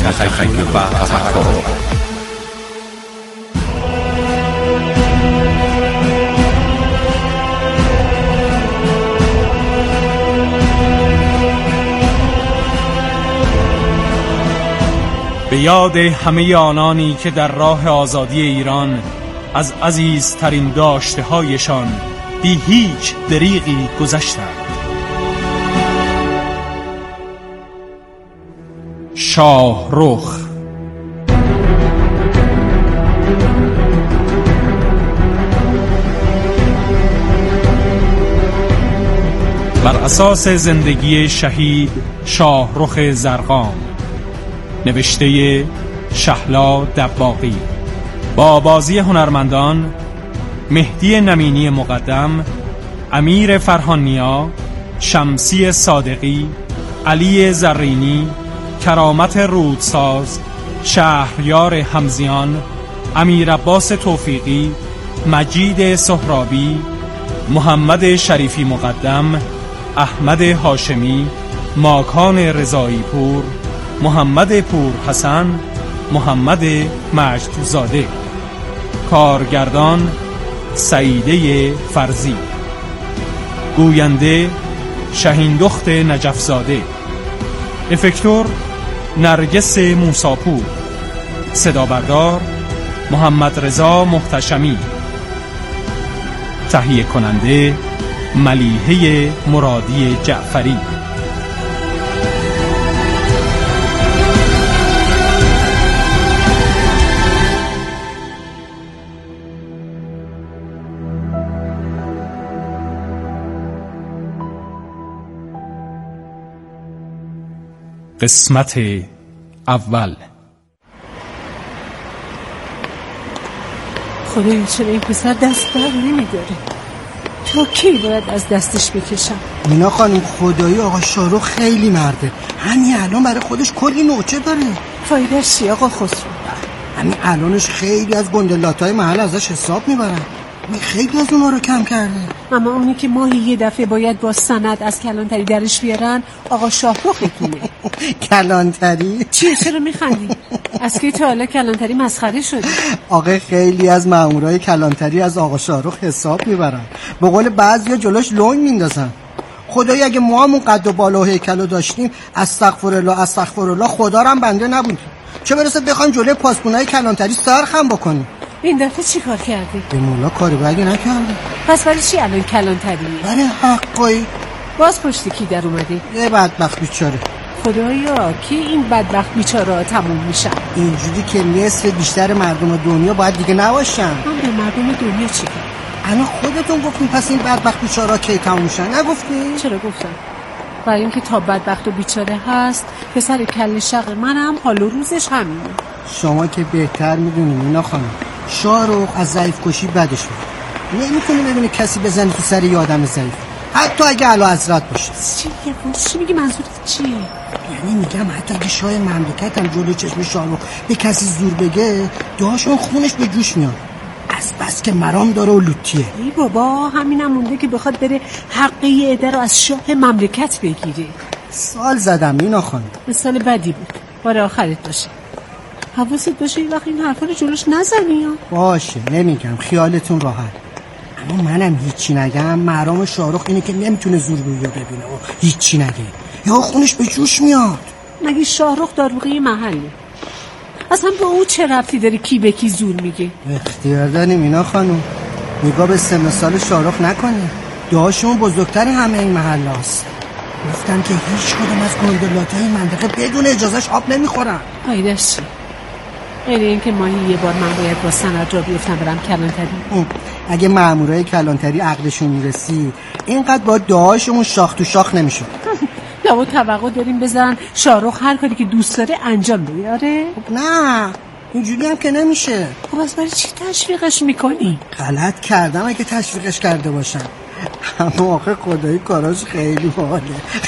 تخیل و تفکر. به یاد همه آنانی که در راه آزادی ایران از عزیزترین داشته‌هایشان بی هیچ دریغی گذشتند. شاهرخ. بر اساس زندگی شهید شاهرخ زرقام، نوشته شهلا دباغی، با بازی هنرمندان مهدی نمینی مقدم، امیر فرهانیا، شمسی صادقی، علی زرینی، کرامت رودساز، شهریار همزیان، امیر عباس توفیقی، مجید سهرابی، محمد شریفی مقدم، احمد هاشمی، ماکان رضایی پور، محمد پور حسن، محمد مجدزاده. کارگردان سعیده فرزی. گوینده شهیندخت نجفزاده. افکتور نرگس موساپور. صدا بردار محمد رضا محتشمی. تهیه کننده ملیحه مرادی جعفری. قسمت اول. خدایا چرا این پسر دست بر نمیداره؟ تا کی باید از دستش بکشم؟ مینا خانم خدایی آقا شاهرخ خیلی مرده. همین الان برای خودش کلی نوچه داره. فایدهش چی آقا خسرو؟ همین الانش خیلی از گندلاتای محل ازش حساب میبرن. خیلی از اونا رو کم کرده. اما اونی که ماهی یه دفعه باید با سند از کلانتری درش بیارن آقا شاهرختونه. کلانتری؟ چیه چرا میخندی؟ از که تا حالا کلانتری مسخره شده؟ آقا خیلی از مامورای کلانتری از آقا شاهرخ حساب میبرن. به قول بعضیا جلوش لنگ میندازن. خدایی اگه ما همون قد و بالا و هیکلو داشتیم استغفرالله استغفرالله خدا رو هم بنده نبودیم. چه برسه بخوایم جلوی پاسبونای کلانتری سرخم بکنیم. این دفعه چی کار کردی؟ به مولا کاری بگی نکردم. پس برای چی الان کلانتری؟ برای حقایی. باز پشت کی در اومدی؟ یه بدبخت بیچاره. خدایا کی این بدبخت بیچاره ها تموم میشن؟ اینجوری که نصف بیشتر مردم دنیا باید دیگه نباشن. من به مردم دنیا چی کنم؟ الان خودتون گفتین پس این بدبخت بیچاره ها کی تموم میشن؟ نگفتین؟ چرا گفتم؟ برای اینکه تا بدبخت و بیچاره هست پسر کل شق منم حال و روزش همینه. شما که بهتر میدونین اینا خانم. شاهرخ از ضعیف کشی بدش میاد. نمیتونه ببینه کسی بزنه تو سر یه آدم ضعیف، حتی اگه اعلیحضرت باشه. چی میگی؟ منظورت چیه؟ یعنی میگم حتی اگه شاه مملکت هم جلوی چشم شاهرخ به کسی زور بگه داشون خونش به جوش میاد. از بس که مرام داره و لوتیه. ای بابا همینم مونده که بخواد بره حق یه عده رو از شاه مملکت بگیره. سال زدم اینا خانم. مثال بدی بود. بار آخرت باشه. حواست باشه این وقت این حرفا رو جلوش نزنی. باشه نمیگم، خیالتون راحت. اما منم هیچی نگم. مرام شاهرخ اینه که نمیتونه زورگویی ببینه و هیچی نگه، یا خونش به جوش میاد. مگه شاهرخ داروغه محله؟ اصلا با او چه ربطی داره کی به کی زور میگه؟ اختیار داریم اینا خانم. نگاه به سن سال شاهرخ نکنه. داشون بزرگتر همه این محله هست. گفتن که هیچ کدوم از گندلاتای منطقه بدون اجازهش آب نمیخورن. فایدهش چی؟ غیر این که ماهی یه بار من باید با سند را بیفتم برم کلانتری. اگه مامورای کلانتری عقلشون میرسید اینقدر با دعاشمون شاخ تو شاخ نمیشد. لابد توقع داریم بزن شاهرخ هر کاری که دوست داره انجام بیاره؟ نه اینجوری هم که نمیشه. خب از برای چی تشویقش میکنی؟ غلط کردم اگه تشویقش کرده باشم. اما آخه خدایی کاراش خیلی باله.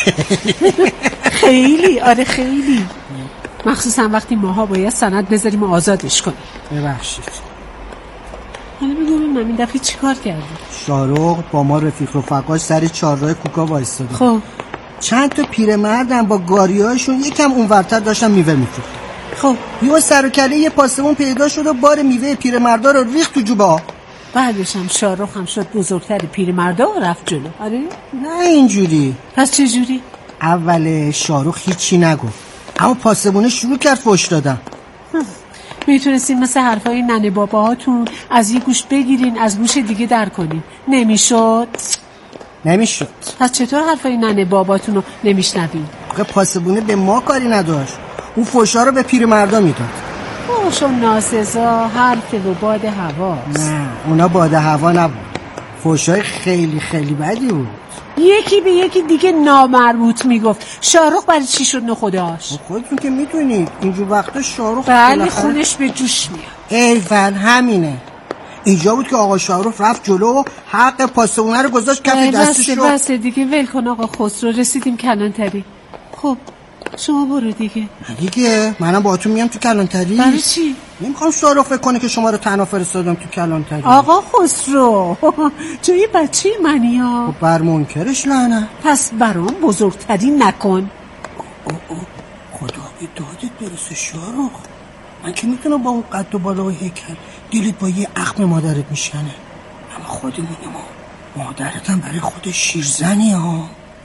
خیلی آره خیلی، مخصوصا وقتی ماها باید سند بذاریم و آزادش کنیم. ببخشید. حالا بگم این دفعه چی کار کردی؟ شاهرخ با ما رفیق رفقاش سر چهارراه کوکا وایستاده. خب چند تا پیرمردم با گاریاشون یکم اونورتر داشتن میوه میفروختن. خب یه سر و کله یه پاسمون پیدا شد و بار میوه پیرمردا رو ریخت تو جوبا. بعدش هم شاهرخ هم شد بزرگتر پیرمردا و رفت جلو. آره؟ نه اینجوری. پس چه جوری؟ اول شاهرخ هیچی نگفت، اما پاسمونه شروع کرد فحش دادن. میتونستین مثل حرفای ننه باباهاتون از یه گوش بگیرین از گوش دیگه در کنین. نمیشد. پس چطور حرفای ننه باباتون رو نمیشنوین؟ پاسبونه به ما کاری نداشت، اون فحشا رو به پیرمردا میداد. فحش و ناسزا حرف و باد هواست. نه اونا باد هوا نبود، فحشای خیلی خیلی بدی بود. یکی به یکی دیگه نامربوط میگفت. شاهرخ برای چی شد نخداش؟ خودتون که میدونید اینجور وقتا شاهرخ بله خونش به جوش میاد. ایول همینه. اینجا بود که آقا شاهرخ رفت جلو و حق پاسبونه رو گذاشت کف دستش. بس دیگه ول کن آقا خسرو، رسیدیم کلانتری. خب شما برو دیگه. منم با تو میام تو کلانتری. برای چی؟ نمیخوام شاهرخ فکر کنه که شما رو تنها فرستادم تو کلانتری. آقا خسرو جای بچه منی ها. بر منکرش لعنت. پس برام بزرگتری نکن. خدا به دادت برسه شاهرخ. من که میتونم با اون قد و بالا و هیکل دلت با یه اخم مادرت میشکنه، اما خودمونیم ها. مادرت هم برای خودش شیرزنی ها.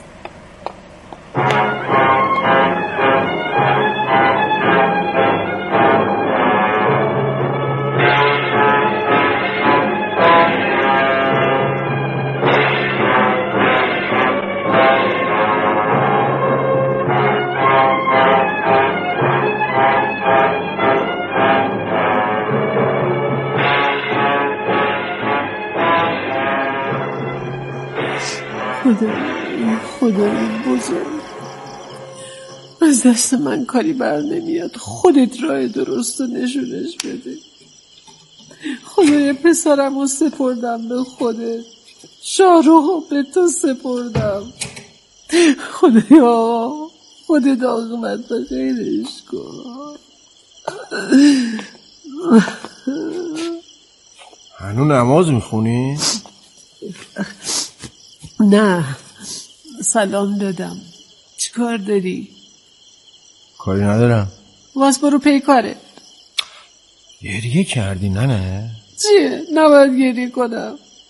خدای بزرگ، از دست من کاری بر نمیاد. خودت راه درست رو نشونش بده. خدای پسرم رو سپردم به خودت، شاهرخ رو به تو سپردم. خدایا خودت عاقبت به خیرش کن. هنو نماز میخونی؟ نه سلام دادم. چی کار داری؟ کاری ندارم. واس برو پی کاره. گریه کردی نه؟ چیه؟ نباید گریه کنم.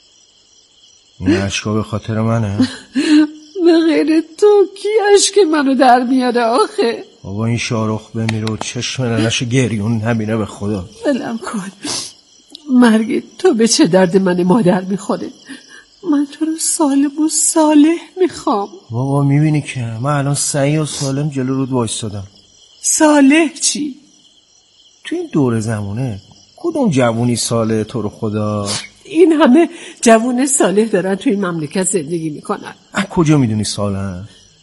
این اشکا به خاطر منه؟ به غیر تو کی اشک منو در میاره آخه؟ بابا این شاهرخ بمیره و چشم ننش گریون نبینه به خدا. ولم کن. مرگ تو به چه درد من مادر میخوره؟ من تو رو سالم و صالح میخوام. بابا میبینی که من الان صحیح و سالم جلو رود وایستادم. صالح چی؟ تو این دور زمونه کدوم جوونی صالح تو رو خدا؟ این همه جوون صالح دارن تو این مملکت زندگی میکنن. کجا میدونی صالح؟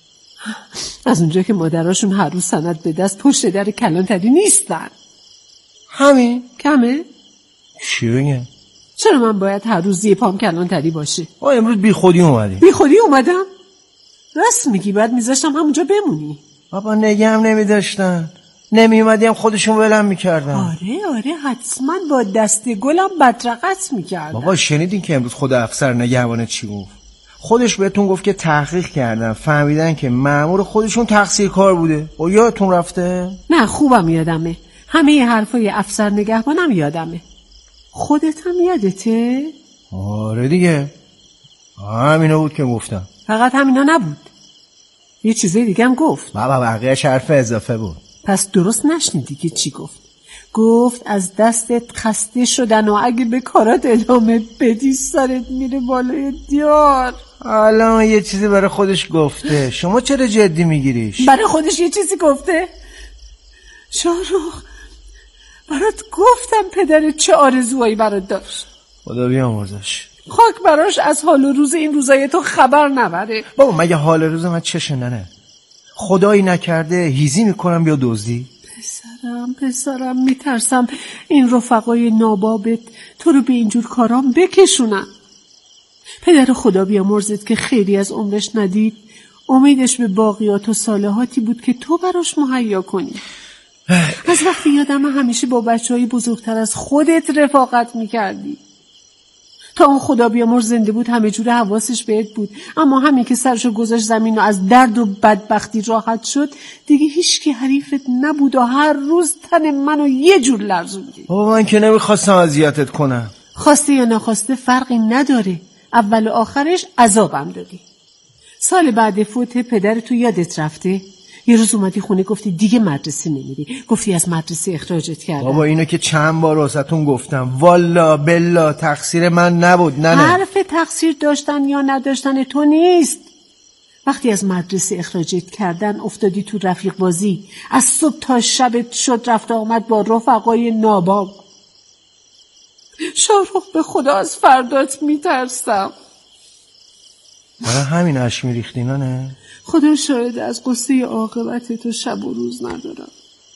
از اونجا که مادراشون هر روز سند به دست پشت در کلانتری نیستن. همین؟ کمه؟ چی بگم؟ چرا من باید هر روز یه پام کلانتری باشه؟ امروز بی خودی اومدی. بی خودی اومدم؟ راست میگی، باید میذاشتم همونجا بمونی. بابا نگه هم نمیداشتن، نمی اومدی هم خودشون ولم میکردن. آره حتما با دست گلم بدرقت میکردن. بابا شنیدین که امروز خود افسر نگهبانه چی گفت؟ خودش بهتون گفت که تحقیق کردن فهمیدن که مأمور خودشون تقصیر کار بوده. و یادتون رفته؟ نه خوبم یادمه، همه حرفای افسر نگهبانم یادمه. خودت هم یادته؟ آره دیگه، همینا بود که گفتم. فقط همینا نبود، یه چیزای دیگه هم گفت. بابا بقیه‌اش حرف اضافه بود. پس درست نشنیدی که چی گفت؟ گفت از دستت خسته شدن و اگه به کارات ادامه بدی سرت میره بالای دیار. الان یه چیزی برای خودش گفته، شما چرا جدی میگیریش؟ برای خودش یه چیزی گفته؟ شاهرخ برات گفتم پدرت چه آرزوهایی برات داشت. خدا بیامرزش. خاک براش از حال و روز این روزای تو خبر نبره. بابا مگه حال روز من چشه ننه؟ خدایی نکرده هیزی میکنم یا دزدی؟ پسرم میترسم این رفقای نابابت تو رو به اینجور کارام بکشونن. پدر خدا بیامرزت که خیری از عمرش ندید، امیدش به باقیات و صالحاتی بود که تو براش مهیا کنی. از وقتی یادم همیشه با بچه‌های بزرگتر از خودت رفاقت میکردی. تا اون خدا بیامرز زنده بود همه جور حواسش بهت بود، اما همین که سرشو گذاشت زمین و از درد و بدبختی راحت شد دیگه هیچ کی حریفت نبود و هر روز تن منو یه جور لرزوندی. بابا من که نمیخواستم اذیتت کنم. خواسته یا نخواسته فرقی نداره، اول و آخرش عذابم دادی. سال بعد فوت پدر تو یادت رفته؟ یه روز اومدی خونه گفتی دیگه مدرسه نمیری، گفتی از مدرسه اخراجت کردن. بابا اینو که چند بار واسهتون گفتم، والا بلا تقصیر من نبود. نه حرف تقصیر داشتن یا نداشتن تو نیست. وقتی از مدرسه اخراجت کردن افتادی تو رفیق بازی، از صبح تا شبت شد رفت آمد با رفقای ناباب. شاهرخ به خدا از فردات میترسم. برای همین اشک میریختی نه؟ خدا شاید از قصه عاقبت تو شب و روز ندارم.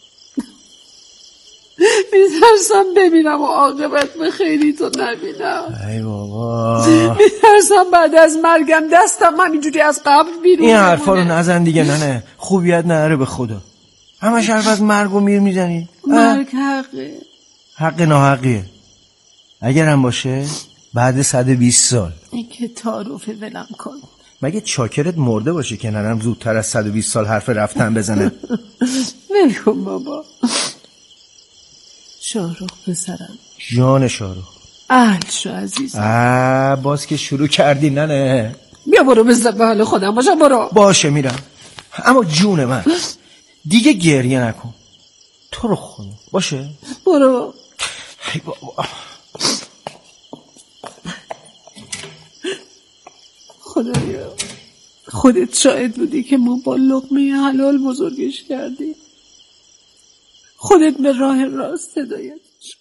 میترسم ببینم و عاقبت به خیری تو نبینم. ای بابا میترسم بعد از مرگم دستم همینجوری از قبر بیرون این حرفا رو نزن دیگه. نه خوبیت نداره به خدا. همش حرف از مرگ و میر میزنی. مرگ حقه. حق ناحقیه. اگر هم باشه بعد 120 سال. این که تعارف ولم کن. مگه چاکرت مرده باشه که نرم زودتر از 120 سال حرف رفتن بزنه؟ نکن بابا. شاهرخ پسرم. جان شاهرخ. اهل شو عزیزم. باز که شروع کردی. نه بیا برو بزد به حال خودم باشم. برو. باشه میرم، اما جون من دیگه گریه نکن. تو رو خدا باشه. برو. ای بابا. خدایا خودت شاهد بودی که ما با لقمه حلال بزرگش کردیم. خودت به راه راست هدایت شد.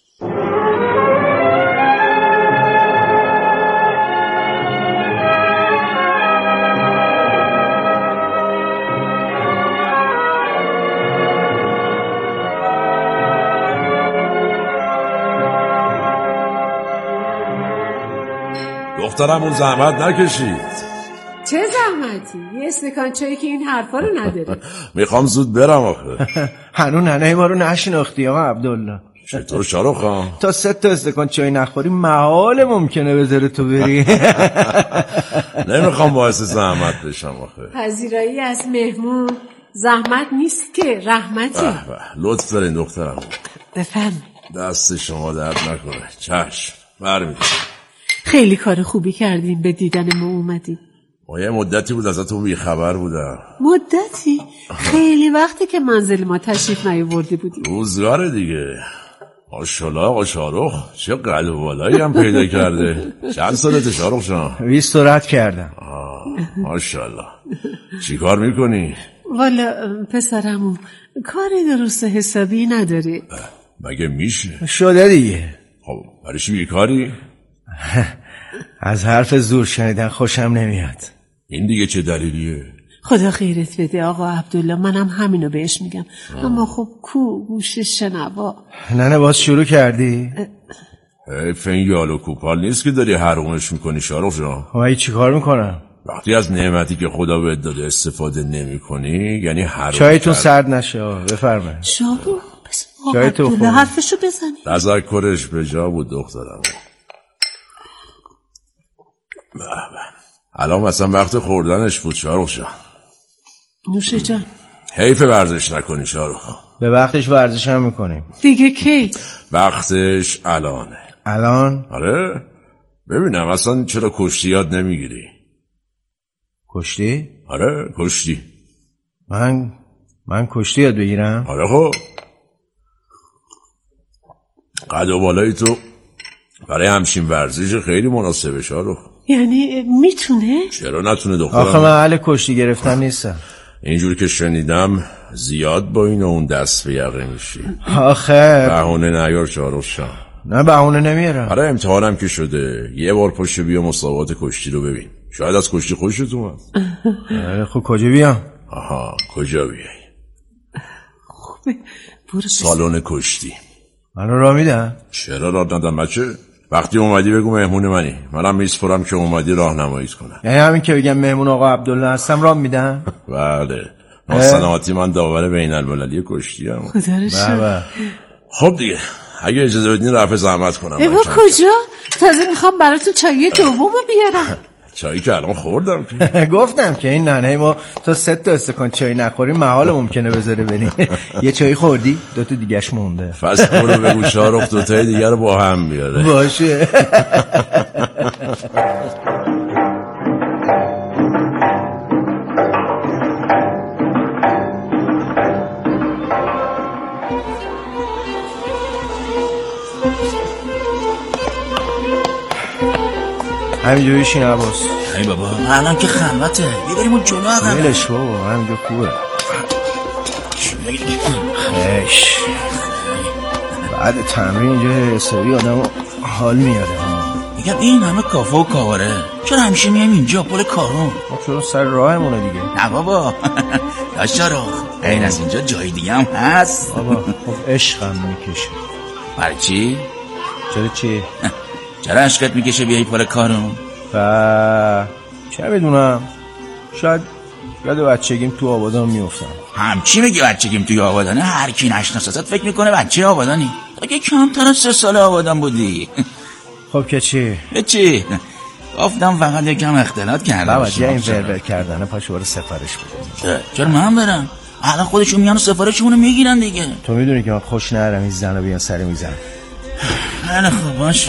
دخترم اون زحمت نکشید. چه زحمتی؟ یه استکان چایی که این حرفا رو نداره. میخوام زود برم آخه. هنو ننه ما رو نشناختی آقا عبدالله. چطور شاهرخ خان؟ تا 3 استکان چای نخوری محال ممکنه بذاره تو بری. نمیخوام باعث زحمت بشم آخه. پذیرایی از مهمون زحمت نیست که رحمته. لطف دارین دخترم. بفرمایید. دست شما درد نکنه. چشم برمیدم. خیلی کار خوبی کردیم به دیدن ما اومدیم. ما یه مدتی بود ازتون بیخبر بودم. مدتی؟ خیلی وقتی که منزل ما تشریف نیاورده بودیم. روزگار دیگه. ماشاءالله آقا شاهرخ چه قد و بالایی هم پیدا کرده. چند سالته شاهرخ جان؟ 20 رد کردم. ماشاءالله. چی کار میکنی؟ والا پسرمو کاری درست حسابی نداری. مگه میشه؟ شده دیگه. خب برای چی بیکاری؟ از حرف زور شنیدن خوشم نمیاد. این دیگه چه دلیلیه؟ خدا خیرت بده آقا عبدالله، منم همینو بهش میگم. اما خب کو گوش شنوا. نه باز شروع کردی؟ حیف این یال و کوپال نیست که داری حرومش میکنی شاهرخ جان. خب چی کار میکنم؟ وقتی از نعمتی که خدا بهت داده استفاده نمی کنی یعنی حرام. چایتون سرد نشه. بفرمایید. شاهرخ بس عبدالله حرفشو بزنی. تذکرش به جا بود دخترم. الان مثلا وقت خوردنش بود شاهرخ جان. نوشه جان. حیف ورزش نکنی شاهرخ. به وقتش ورزش هم میکنیم. دیگه کی؟ وقتش الانه. الان؟ آره ببینم اصلا چرا کشتی یاد نمیگیری؟ کشتی؟ آره کشتی. من کشتی یاد بگیرم؟ آره خب قد و بالای تو برای همچین ورزش خیلی مناسبه شاهرخ. یعنی میتونه؟ چرا نتونه دخترم؟ آخه من اهل کشتی گرفتن نیستم. اینجور که شنیدم زیاد با این و اون دست به یقه میشی. آخه بهونه نیار شاهرخ جان. نه بهونه نمیارم. آره امتحانم که شده یه بار پشت بیا مسابقات کشتی رو ببین. شاید از کشتی خوشت اومد. خب کجا بیام؟ آها کجا بیای؟ خوبه برو سالن کشتی. منو راه میدن؟ چرا راه ندن بچه؟ وقتی اومدی بگو مهمون منی. منم میسپرم که اومدی راهنماییت کنم. یعنی همین که بگم مهمون آقا عبدالله هستم راه میدن؟ بله ناسناتی من داور بین المللی کشتی هم. خدا رو شکر. خب دیگه اگه اجازه بدین رفع زحمت کنم. ایوا کجا؟ تازه میخوام براتون چایی دومو بیارم. چایی که الان خوردم. گفتم که این ننه ما تا 3 تا استکان چای نخوریم محال ممکنه بذاره بریم. یه چایی خوردی 2 تا دیگه‌اش مونده. فصل برو بگو شارخ 2 تای دیگه رو با هم بیاره. باشه. همینجا بشین عباس. ای بابا الان که خلوته، بریم اون جلو عقب. ولش بابا همینجا خوبه. خش بعد تمرین اینجا حسابی آدم حال میاره. میگم این همه کافه و کاواره چرا همیشه میایم اینجا پل کارون؟ چون سر راهمونه دیگه. نه بابا داشتارو غیر از اینجا جای دیگه هم هست. بابا خب عشقم میکشه. برای چی؟ چرا چی؟ چرا عشقت میکشه بیایی پل کارون؟ چه بدونم، شاید یاد بچگیم تو آبادان میافتم. همچی میگی بچگیم توی آبادانه؟ هر کی نشناسست فکر میکنه بچه آبادانی. اگه کمتر از 3 سال آبادان بودی. خب که چی؟ چی؟ گفتم فقط یکم اختلاط کردم. بابا جای این ورور کردنه پاشو برو سفارش بده. چرا من برم؟ الان خودشون میان و سفارشمونو میگیرن دیگه. تو میدونی که من خوش نرم این زنو بیان سر میزن. نه خب باشه.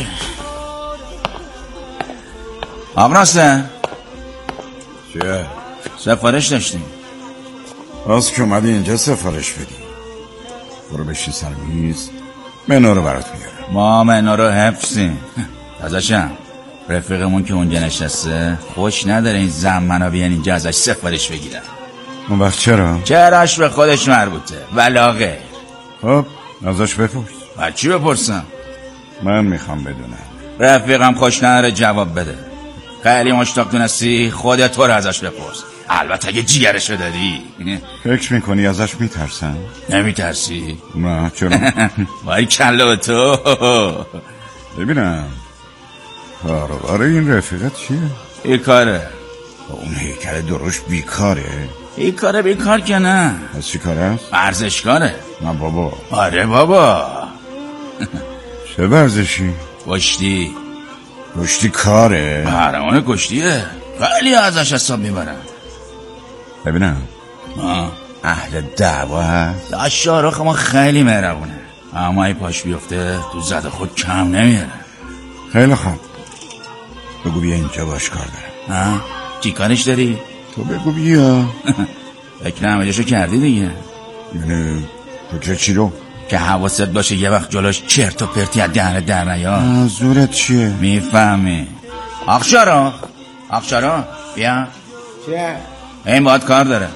آبراسته چیه؟ سفارش داشتیم. راست که اومدی اینجا سفارش بدی. برو بشین سر میز، منو رو برات میارم. ما منو رو حفظیم. ازشم رفیقمون که اونجا نشسته خوش نداره این زن منو بیان اینجا ازش سفارش بگیرن. اون وقت چرا؟ چراش به خودش مربوطه ولا غیر. خب ازش بپرس. چی بپرسم؟ من میخوام بدونم. رفیقم خوش نداره جواب بده. خیلی مشتاق دونستی خودت تو رو ازش بپرس. البته اگه جیگرشو داری. فکر میکنی ازش میترسن؟ نمیترسی؟ نه چرا؟ وای کلا تو. ببینم کاروبار این رفیقت چیه؟ این کاره. اون هیکل درشت بیکاره؟ این کاره بیکار که نه. از چی کاره است؟ ورزشکاره. نه بابا. آره بابا. چه ورزشی؟ کشتی. کشتی کاره؟ قهرمان کشتیه. خیلی ازش حساب میبرن. ببینم اهل دعوا هست؟ داشتارخ ما خیلی مهربونه، اما ای پاش بیفته تو زد خود کم نمیاره. خیلی خوب بگو بیا اینجا باش کار دارم. چی کارش داری؟ تو بگو بیا. فکر همجاشو کردی دیگه. یعنی فکر چی رو؟ که حواست باشه یه وقت جلوش چرت و پرتی از دهنت در نیاد. منظورت چیه؟ میفهمی. آخشارا بیا. چه؟ این باید کار داره.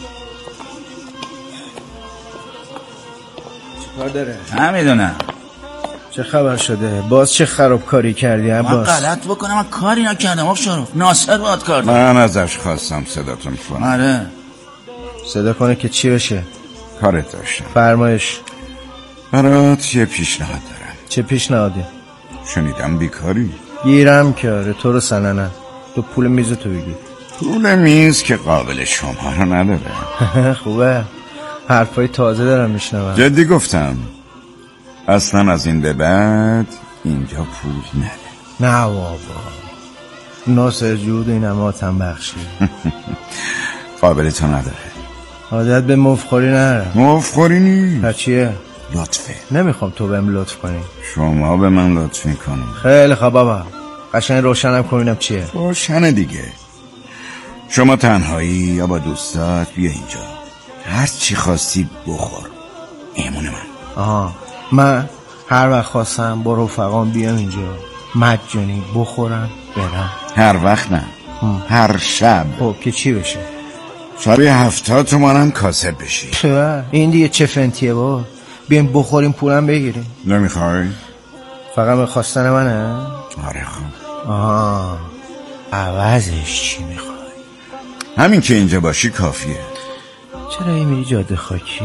چه کار داره؟ نمیدونم. چه خبر شده؟ باز چه خرابکاری کردی عباس؟ من غلط بکنم من کاری نکردم آخشارا. ناصر باید کار داره. من ازش خواستم صداتون کنم. آره. صدا کنه که چی بشه؟ کارت داشتم. فرمایش. برات یه پیشنهاد دارم. چه پیشنهادی؟ شنیدم بیکاری. گیرم کاره تو رو سننه. تو پول میز تو بگیر. پول میز که قابل شما رو نداره. خوبه حرفای تازه دارم میشنوم. جدی گفتم اصلا از این به بعد اینجا پول نده. نه بابا ناصر جود این همه آتم بخشی. قابل تو نداره. عادت به مفخوری نره. مفخوری نیست. پس چیه؟ لطفه. نمیخوام تو بهم لطف کنی. شما به من لطف میکنی. خیلی خوب بابا قشنگ روشنم کنم چیه. روشنه دیگه. شما تنهایی یا با دوستات بیا اینجا، هر چی خواستی بخور. ایمون من. آها من هر وقت خواستم با رفقام بیام اینجا مجانی بخورم برم. هر وقت نه. هر شب. خب که چی بشه؟ شبیه 70 تومانم کاسب بشی. این دیگه چه فنتیه با بیایم بخوریم پولم بگیریم. نمیخوای؟ فقط به خواستن منه؟ آره خب. آها عوضش چی میخوای؟ همین که اینجا باشی کافیه. چرا این میری جاده خاکی؟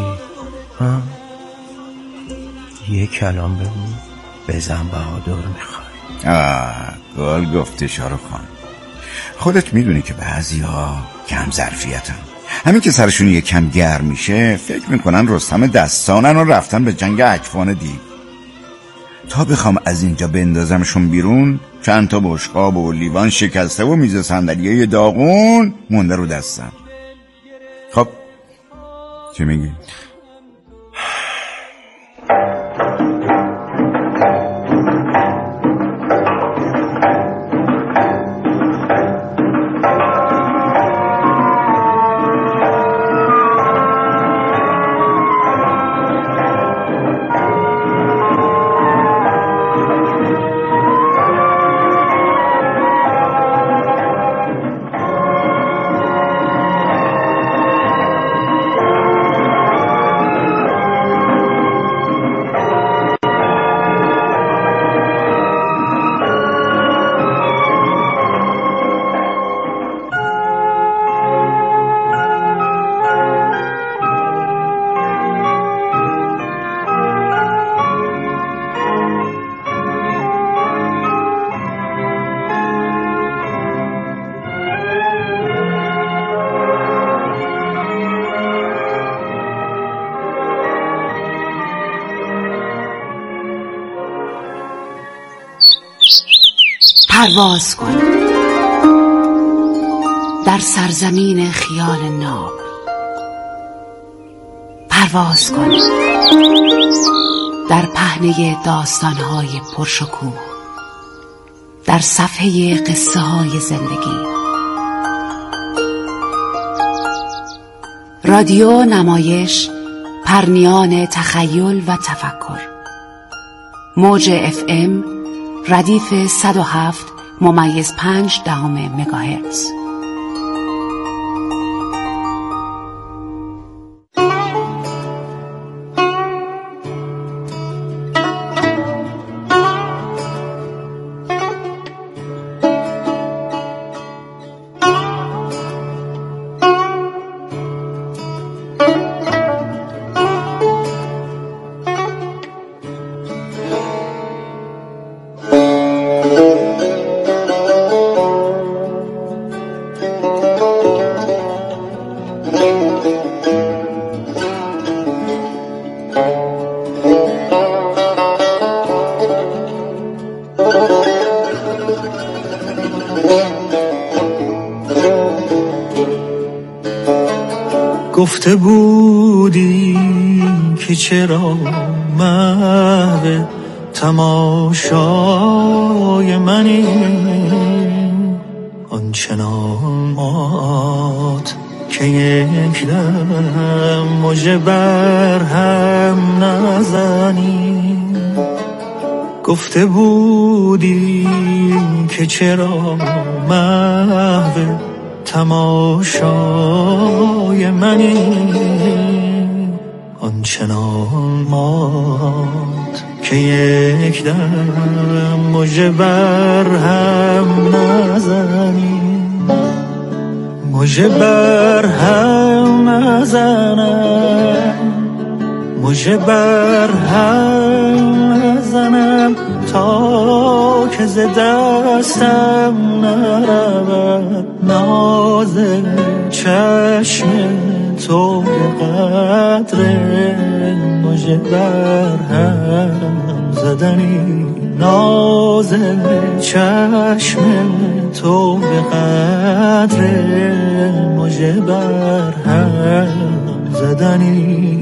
یه کلام بگو بزن بهادر میخوای. گل گفته شارخ خان. خودت میدونی که بعضی ها کم ظرفیتن. همین که سرشون یه کم گرم میشه فکر میکنن رستم دستانن و رفتن به جنگ اکفان دیو. تا بخوام از اینجا بندازمشون بیرون چند تا بشقاب و لیوان شکسته و میز صندلیای داغون مونده رو دستم. خب چی میگی؟ پرواز کن در سرزمین خیال ناب، پرواز کن در پهنه داستانهای پرشکوه، در صفحه قصه های زندگی. رادیو نمایش، پرنیان تخیل و تفکر. موج FM ردیف 107.5 مگاهرتز. گفته بودی که چرا محو تماشای منی، آنچنان مات که یک دم مژه بر هم نزنی. گفته بودی که چرا محو تماشای منی، آنچنان مات که یک دم مژه بر هم نزنی. مژه بر هم نزنم، مژه بر هم نزنم، تا که ز دستم نرود ناز چشم تو به قدر مژه بر هم زدنی. ناز چشم تو به قدر مژه بر هم زدنی.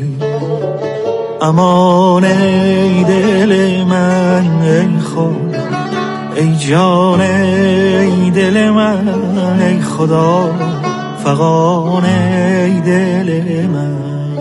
امان ای دل من ای خود، ای جان ای دل من ای خدا، فغان ای دل من.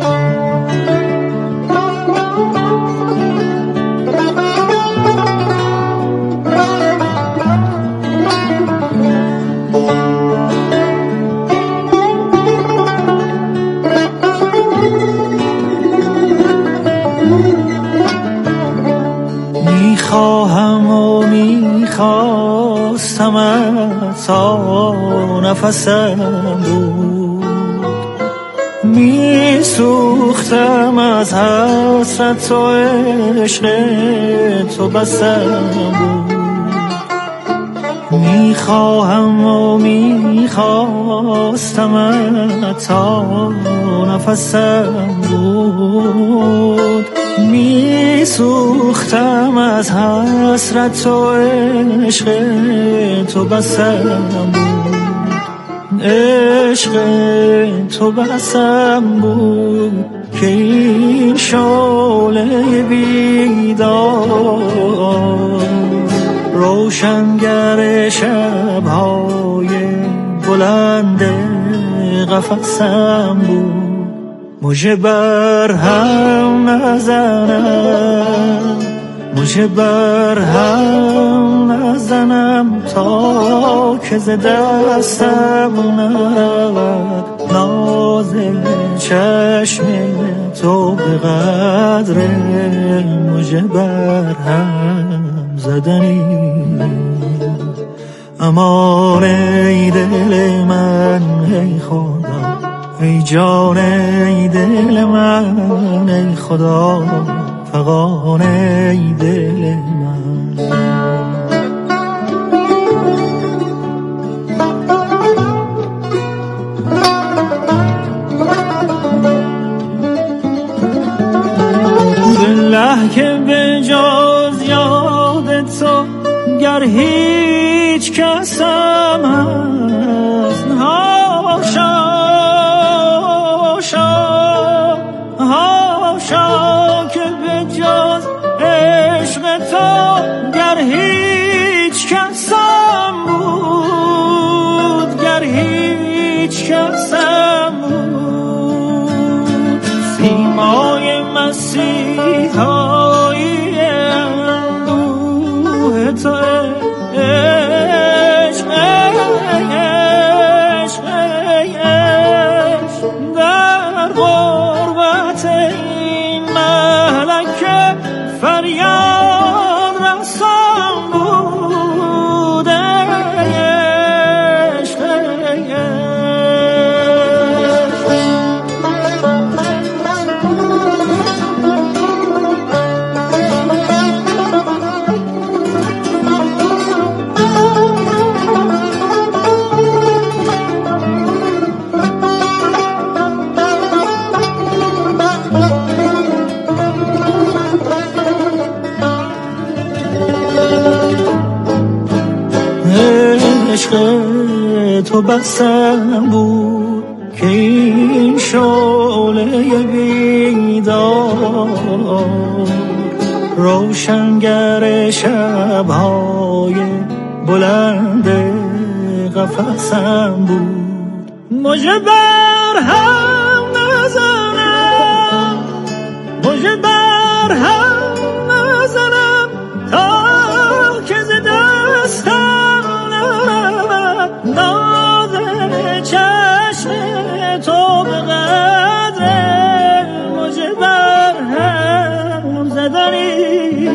میخواهم و میخواستم تا نفسم بود، میسوختم از حسرت و عشق تو بسم بود. میخواهم و میخواستم تا نفسم بود، می سوختم از حسرت و عشق تو بسم بود، عشق تو بسم بود که این شعله بیدار روشنگر شب‌های بلند قفسم بود. مژه بر هم نزنم، مژه بر هم نزنم تا که ز دستم نرود ناز چشم تو به قدر مژه بر هم زدنی. امان ای دل من ای خدا، ای جان ای دل من ای خدا، فغان ای دل من. بالله که به جز یاد تو گر هیچ کسم هست، هاشا هاشا که به جز عشق تو گر هیچ کسم بود، گر هیچ کسم بود. سیمای مسیحایی اندوه تو عشق عشق عشق در غربت این ملکه فریاد رسان بود. عشق عشق تو بسم بود که این شعله بیدار روشنگر شب‌های بلند قفسم بود. مژه بر هم نزنم، مژه بر هم نزنم تا که ز دستم نرود ناز چشم تو به قدر مژه بر هم زدنی.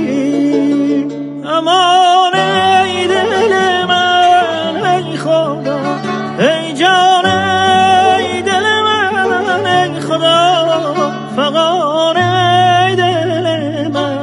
امان ای دل من ای خدا، ای جان ای دل من ای خدا، فغان ای دل من.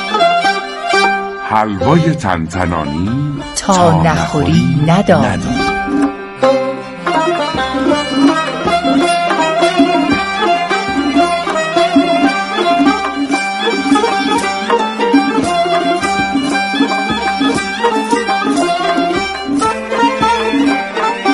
حلوای تنتنانی تا نخوری ندانی.